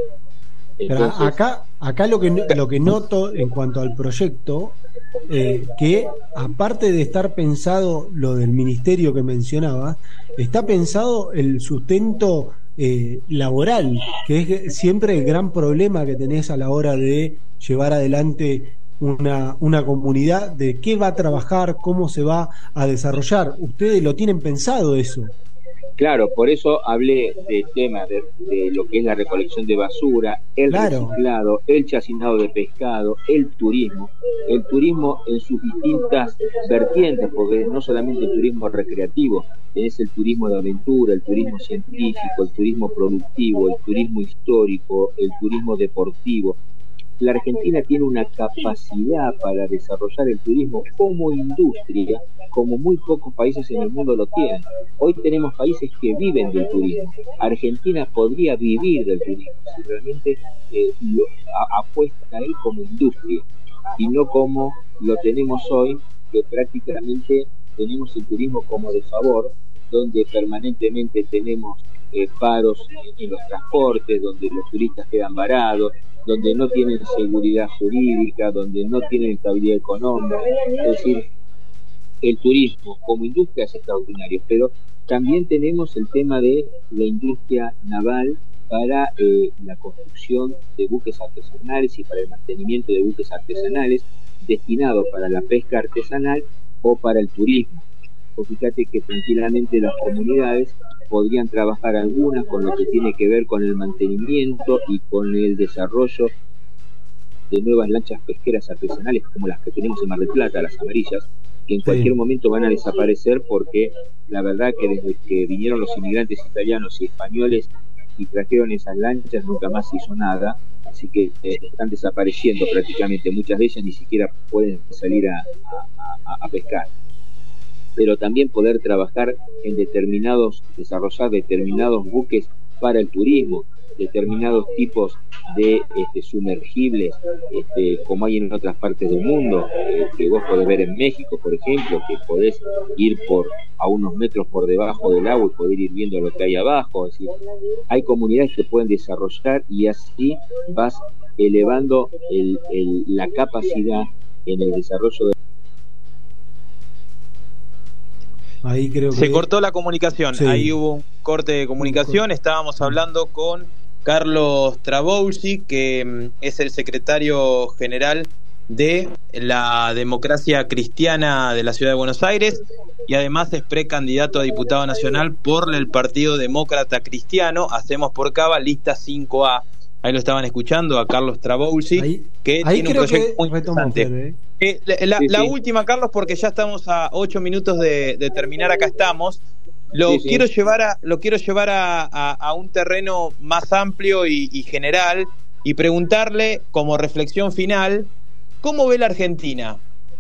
Entonces, pero acá, acá lo que lo que noto en cuanto al proyecto, eh, que aparte de estar pensado lo del ministerio que mencionabas, está pensado el sustento eh, laboral, que es siempre el gran problema que tenés a la hora de llevar adelante una, una comunidad, de qué va a trabajar, cómo se va a desarrollar. Ustedes lo tienen pensado eso. Claro, por eso hablé del tema de, de lo que es la recolección de basura, el claro. reciclado, el chacinado de pescado, el turismo. El turismo en sus distintas vertientes, porque no solamente el turismo recreativo, es el turismo de aventura, el turismo científico, el turismo productivo, el turismo histórico, el turismo deportivo. La Argentina tiene una capacidad para desarrollar el turismo como industria, como muy pocos países en el mundo lo tienen. Hoy tenemos países que viven del turismo. Argentina podría vivir del turismo si realmente eh, lo, a, apuesta a él como industria y no como lo tenemos hoy, que prácticamente tenemos el turismo como de favor, donde permanentemente tenemos eh, paros en, en los transportes, donde los turistas quedan varados, donde no tienen seguridad jurídica, donde no tienen estabilidad económica. Es decir, el turismo como industria es extraordinario, pero también tenemos el tema de la industria naval para eh, la construcción de buques artesanales y para el mantenimiento de buques artesanales destinados para la pesca artesanal o para el turismo. Pues fíjate que tranquilamente las comunidades podrían trabajar algunas con lo que tiene que ver con el mantenimiento y con el desarrollo de nuevas lanchas pesqueras artesanales como las que tenemos en Mar del Plata, las amarillas, que en sí. cualquier momento van a desaparecer porque la verdad que desde que vinieron los inmigrantes italianos y españoles y trajeron esas lanchas nunca más se hizo nada, así que eh, están desapareciendo prácticamente, muchas de ellas ni siquiera pueden salir a, a, a pescar. Pero también poder trabajar en determinados, desarrollar determinados buques para el turismo, determinados tipos de este, sumergibles, este, como hay en otras partes del mundo, eh, que vos podés ver en México, por ejemplo, que podés ir por a unos metros por debajo del agua y poder ir viendo lo que hay abajo. Es decir, hay comunidades que pueden desarrollar y así vas elevando el, el, la capacidad en el desarrollo de Ahí creo que... Se cortó la comunicación, sí. Ahí hubo un corte de comunicación. Estábamos hablando con Carlos Trabousi, que es el secretario general de la Democracia Cristiana de la Ciudad de Buenos Aires y además es precandidato a diputado nacional por el Partido Demócrata Cristiano. Hacemos por Cava, lista cinco A. Ahí lo estaban escuchando a Carlos Trabousi, ahí, que ahí tiene un proyecto muy interesante. ¿eh? Eh, la sí, la sí. última, Carlos, porque ya estamos a ocho minutos de, de terminar, acá estamos. Lo Sí, sí. quiero llevar a, lo quiero llevar a, a, a un terreno más amplio y, y general y preguntarle, como reflexión final, ¿cómo ve la Argentina?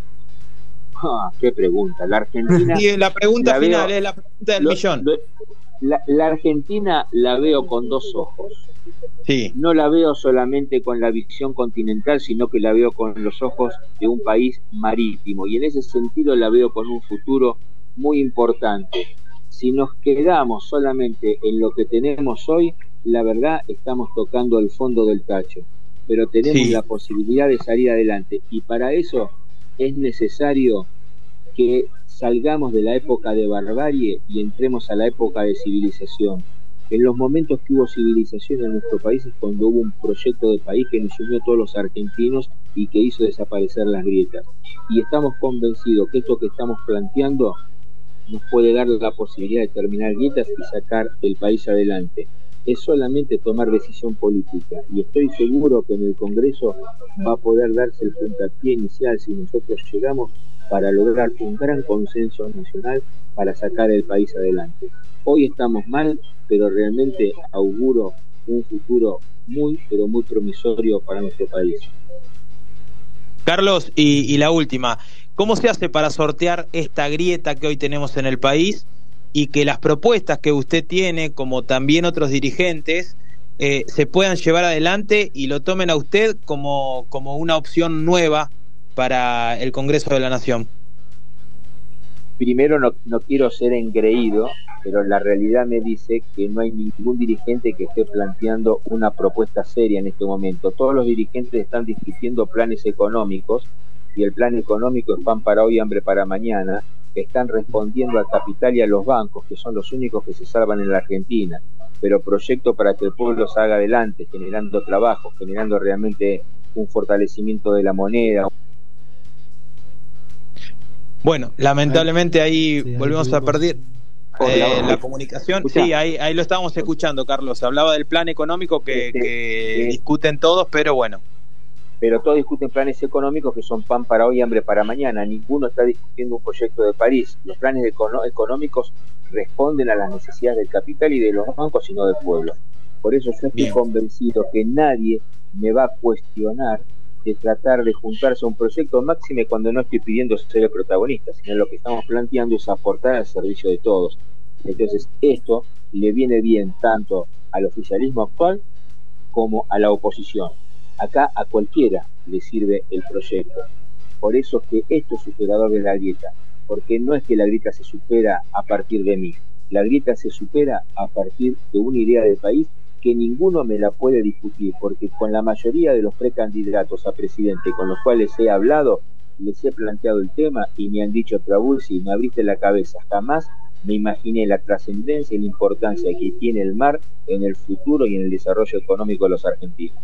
Ah, qué pregunta. La Argentina. Y la pregunta la final veo- es la pregunta del lo- millón. lo- la, la Argentina la veo con dos ojos. Sí, No la veo solamente con la visión continental, sino que la veo con los ojos de un país marítimo. Y en ese sentido la veo con un futuro muy importante. Si nos quedamos solamente en lo que tenemos hoy, la verdad estamos tocando el fondo del tacho. Pero tenemos Sí. la posibilidad de salir adelante. Y para eso es necesario que salgamos de la época de barbarie y entremos a la época de civilización. En los momentos que hubo civilización en nuestro país es cuando hubo un proyecto de país que nos unió a todos los argentinos y que hizo desaparecer las grietas. Y estamos convencidos que esto que estamos planteando nos puede dar la posibilidad de terminar grietas y sacar el país adelante. Es solamente tomar decisión política, y estoy seguro que en el Congreso va a poder darse el puntapié inicial si nosotros llegamos para lograr un gran consenso nacional para sacar el país adelante. Hoy estamos mal, pero realmente auguro un futuro muy, pero muy promisorio para nuestro país. Carlos, y, y la última, ¿cómo se hace para sortear esta grieta que hoy tenemos en el país y que las propuestas que usted tiene, como también otros dirigentes, eh, se puedan llevar adelante y lo tomen a usted como, como una opción nueva para el Congreso de la Nación? Primero, no, no quiero ser engreído, pero la realidad me dice que no hay ningún dirigente que esté planteando una propuesta seria en este momento. Todos los dirigentes están discutiendo planes económicos, y el plan económico es pan para hoy, hambre para mañana. Están respondiendo al capital y a los bancos, que son los únicos que se salvan en la Argentina, pero proyecto para que el pueblo salga adelante, generando trabajo, generando realmente un fortalecimiento de la moneda. Bueno, lamentablemente ahí Sí, ahí volvemos a tuvimos- perder Hola, eh, hola. la comunicación. Escuchá. Sí, ahí, ahí lo estábamos escuchando, Carlos. Se hablaba del plan económico que, Este, que eh, discuten todos, pero bueno. Pero todos discuten planes económicos que son pan para hoy, hambre para mañana. Ninguno está discutiendo un proyecto de París. Los planes econo- económicos responden a las necesidades del capital y de los bancos y no del pueblo. Por eso yo estoy Bien. convencido que nadie me va a cuestionar de tratar de juntarse a un proyecto, máxime cuando no estoy pidiendo ser el protagonista, sino lo que estamos planteando es aportar al servicio de todos. Entonces esto le viene bien tanto al oficialismo actual como a la oposición. Acá a cualquiera le sirve el proyecto. Por eso es que esto es superador de la grieta, porque no es que la grieta se supera a partir de mí, la grieta se supera a partir de una idea de país que ninguno me la puede discutir, porque con la mayoría de los precandidatos a presidente con los cuales he hablado, les he planteado el tema y me han dicho: Trabulsi, me abriste la cabeza, jamás me imaginé la trascendencia y la importancia que tiene el mar en el futuro y en el desarrollo económico de los argentinos.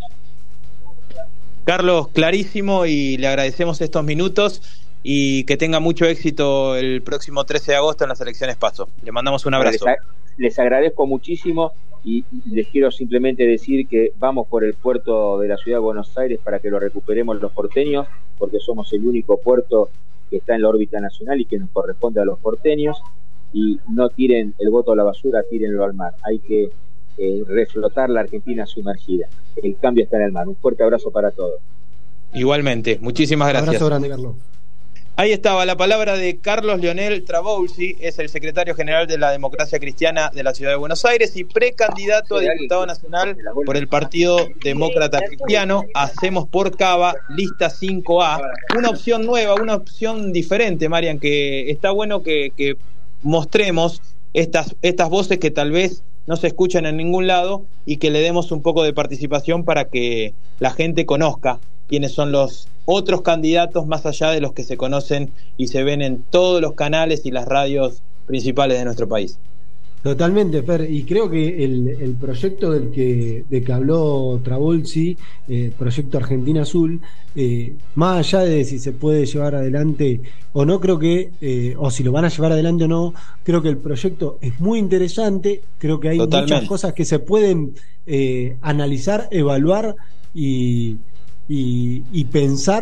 Carlos, clarísimo, y le agradecemos estos minutos y que tenga mucho éxito el próximo trece de agosto en las elecciones PASO. Le mandamos un abrazo. Les, les agradezco muchísimo y les quiero simplemente decir que vamos por el puerto de la ciudad de Buenos Aires para que lo recuperemos los porteños, porque somos el único puerto que está en la órbita nacional y que nos corresponde a los porteños. Y no tiren el voto a la basura, tírenlo al mar. Hay que eh, reflotar la Argentina sumergida. El cambio está en el mar. Un fuerte abrazo para todos. Igualmente, muchísimas gracias. Abrazo grande, Carlos. Ahí estaba la palabra de Carlos Leonel Trabulsi, es el secretario general de la Democracia Cristiana de la Ciudad de Buenos Aires y precandidato a diputado nacional por el Partido Demócrata Cristiano. Hacemos por Cava, lista cinco A, una opción nueva, una opción diferente, Marian, que está bueno que, que mostremos estas, estas voces que tal vez no se escuchan en ningún lado y que le demos un poco de participación para que la gente conozca quiénes son los otros candidatos más allá de los que se conocen y se ven en todos los canales y las radios principales de nuestro país. Totalmente, Fer, y creo que el, el proyecto del que, de que habló Trabulsi, eh, Proyecto Argentina Azul, eh, más allá de si se puede llevar adelante o no, creo que, eh, o si lo van a llevar adelante o no, creo que el proyecto es muy interesante, creo que hay Totalmente. muchas cosas que se pueden eh, analizar, evaluar y, y, y pensar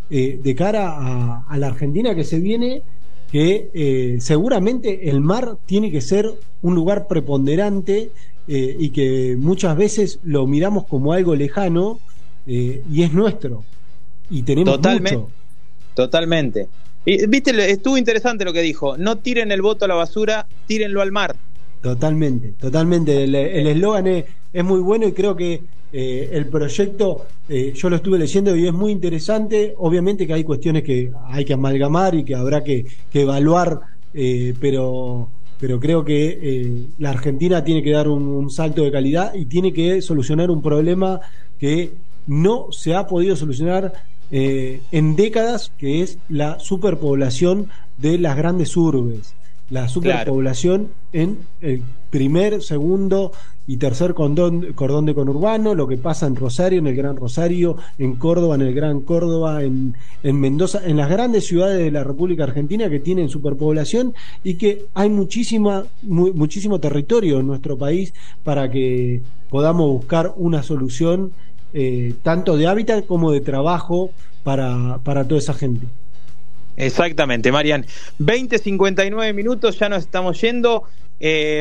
eh, de cara a, a la Argentina que se viene, que eh, seguramente el mar tiene que ser un lugar preponderante eh, y que muchas veces lo miramos como algo lejano eh, y es nuestro y tenemos Totalmente. mucho. Totalmente. Y, viste, estuvo interesante lo que dijo, no tiren el voto a la basura, tírenlo al mar. Totalmente, totalmente. El eslogan es, es muy bueno y creo que eh, el proyecto, eh, yo lo estuve leyendo y es muy interesante. Obviamente que hay cuestiones que hay que amalgamar y que habrá que, que evaluar, eh, pero, pero creo que eh, la Argentina tiene que dar un, un salto de calidad y tiene que solucionar un problema que no se ha podido solucionar eh, en décadas, que es la superpoblación de las grandes urbes. La superpoblación claro. en el primer, segundo y tercer cordón, cordón de conurbano, lo que pasa en Rosario, en el Gran Rosario, en Córdoba, en el Gran Córdoba, en, en Mendoza, en las grandes ciudades de la República Argentina que tienen superpoblación y que hay muchísima, mu, muchísimo territorio en nuestro país para que podamos buscar una solución eh, tanto de hábitat como de trabajo para, para toda esa gente. Exactamente, Marian. veinte cincuenta y nueve minutos, ya nos estamos yendo. Eh,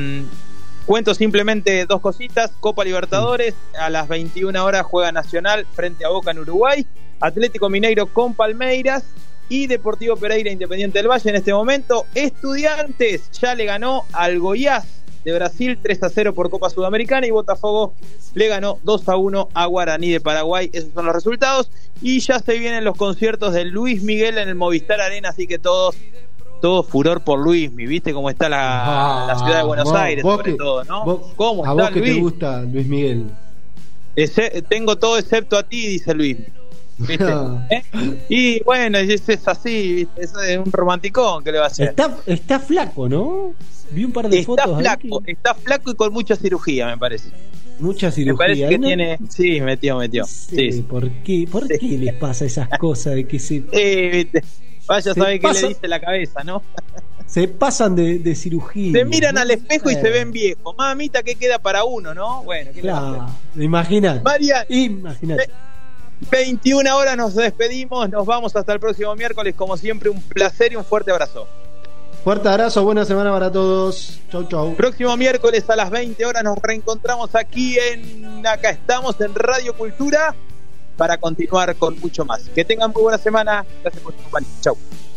cuento simplemente dos cositas. Copa Libertadores, a las veintiuna horas juega Nacional frente a Boca en Uruguay. Atlético Mineiro con Palmeiras y Deportivo Pereira Independiente del Valle en este momento. Estudiantes ya le ganó al Goiás de Brasil tres a cero por Copa Sudamericana y Botafogo le ganó dos a uno a Guaraní de Paraguay. Esos son los resultados y ya se vienen los conciertos de Luis Miguel en el Movistar Arena, así que todos todo furor por Luis Miguel. ¿Viste cómo está la, ah, la ciudad de Buenos vos, Aires vos sobre que, todo, ¿no? Vos, ¿Cómo a está vos que Luis? Te gusta Luis Miguel? Ese, tengo todo excepto a ti, dice Luis. ¿Viste? ¿Eh? Y bueno, es, es así, ¿viste? Eso es un romanticón que le va a hacer. Está, está flaco, ¿no? Vi un par de está fotos. Flaco, que... Está flaco y con mucha cirugía, me parece. Mucha cirugía. Me parece que ¿no? tiene. Sí, metió, metió. Sí, sí. ¿Por qué, por sí. qué les pasa esas cosas de que se. Sí, ¿viste? Vaya a saber qué le dice la cabeza, ¿no? Se pasan de, de cirugía. Se miran ¿no? al espejo eh. y se ven viejos. Mamita, ¿qué queda para uno, no? Bueno, ¿qué claro. Imagínate. Marian, imagínate. veintiuna horas nos despedimos. Nos vamos hasta el próximo miércoles. Como siempre, un placer y un fuerte abrazo. Fuerte abrazo, buena semana para todos. Chau, chau. Próximo miércoles a las veinte horas nos reencontramos aquí en Acá Estamos en Radio Cultura para continuar con mucho más. Que tengan muy buena semana. Gracias por su compañía. Chau.